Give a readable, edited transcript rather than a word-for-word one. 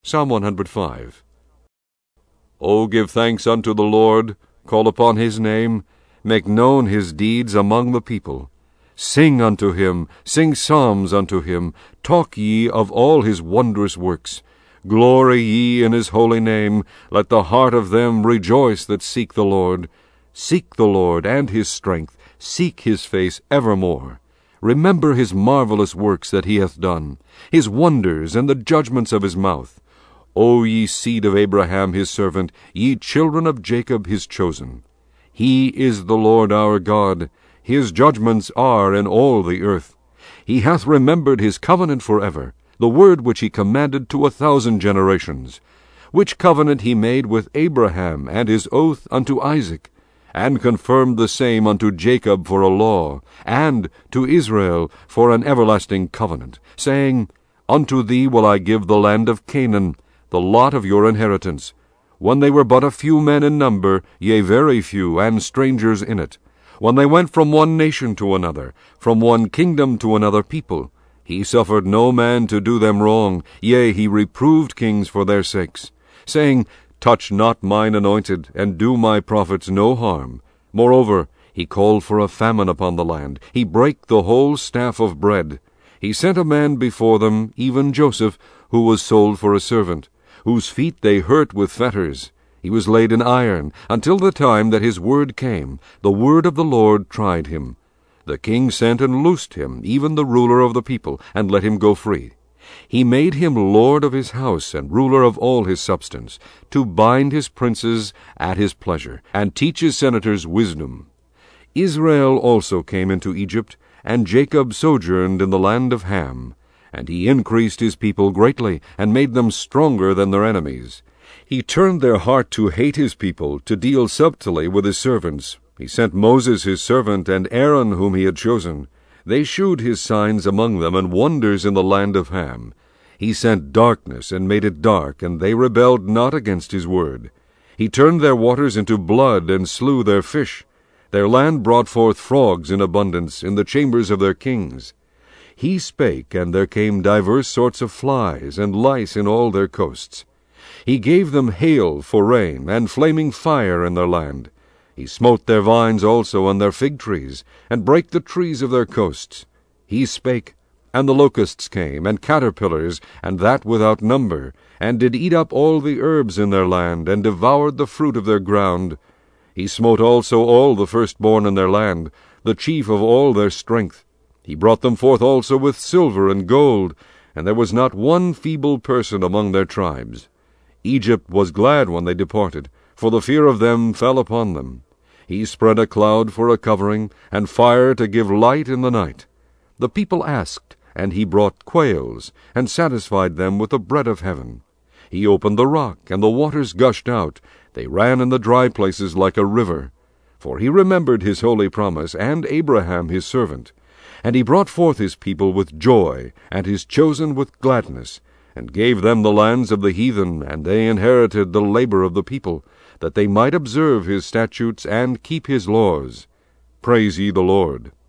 Psalm 105. O give thanks unto the Lord, call upon his name, make known his deeds among the people. Sing unto him, sing psalms unto him, talk ye of all his wondrous works. Glory ye in his holy name, let the heart of them rejoice that seek the Lord. Seek the Lord and his strength, seek his face evermore. Remember his marvelous works that he hath done, his wonders and the judgments of his mouth. O ye seed of Abraham his servant, ye children of Jacob his chosen. He is the Lord our God, his judgments are in all the earth. He hath remembered his covenant forever, the word which he commanded to 1,000 generations, which covenant he made with Abraham, and his oath unto Isaac, and confirmed the same unto Jacob for a law, and to Israel for an everlasting covenant, saying, Unto thee will I give the land of Canaan, the lot of your inheritance, when they were but a few men in number, yea, very few, and strangers in it, when they went from one nation to another, from one kingdom to another people. He suffered no man to do them wrong, yea, he reproved kings for their sakes, saying, Touch not mine anointed, and do my prophets no harm. Moreover, he called for a famine upon the land, he brake the whole staff of bread. He sent a man before them, even Joseph, who was sold for a servant, whose feet they hurt with fetters. He was laid in iron, until the time that his word came. The word of the Lord tried him. The king sent and loosed him, even the ruler of the people, and let him go free. He made him lord of his house, and ruler of all his substance, to bind his princes at his pleasure, and teach his senators wisdom. Israel also came into Egypt, and Jacob sojourned in the land of Ham. And he increased his people greatly, and made them stronger than their enemies. He turned their heart to hate his people, to deal subtly with his servants. He sent Moses his servant, and Aaron whom he had chosen. They shewed his signs among them, and wonders in the land of Ham. He sent darkness, and made it dark, and they rebelled not against his word. He turned their waters into blood, and slew their fish. Their land brought forth frogs in abundance in the chambers of their kings. He spake, and there came divers sorts of flies, and lice in all their coasts. He gave them hail for rain, and flaming fire in their land. He smote their vines also, and their fig trees, and brake the trees of their coasts. He spake, and the locusts came, and caterpillars, and that without number, and did eat up all the herbs in their land, and devoured the fruit of their ground. He smote also all the firstborn in their land, the chief of all their strength. He brought them forth also with silver and gold, and there was not one feeble person among their tribes. Egypt was glad when they departed, for the fear of them fell upon them. He spread a cloud for a covering, and fire to give light in the night. The people asked, and he brought quails, and satisfied them with the bread of heaven. He opened the rock, and the waters gushed out. They ran in the dry places like a river. For he remembered his holy promise, and Abraham his servant. And he brought forth his people with joy, and his chosen with gladness, and gave them the lands of the heathen, and they inherited the labor of the people, that they might observe his statutes and keep his laws. Praise ye the Lord.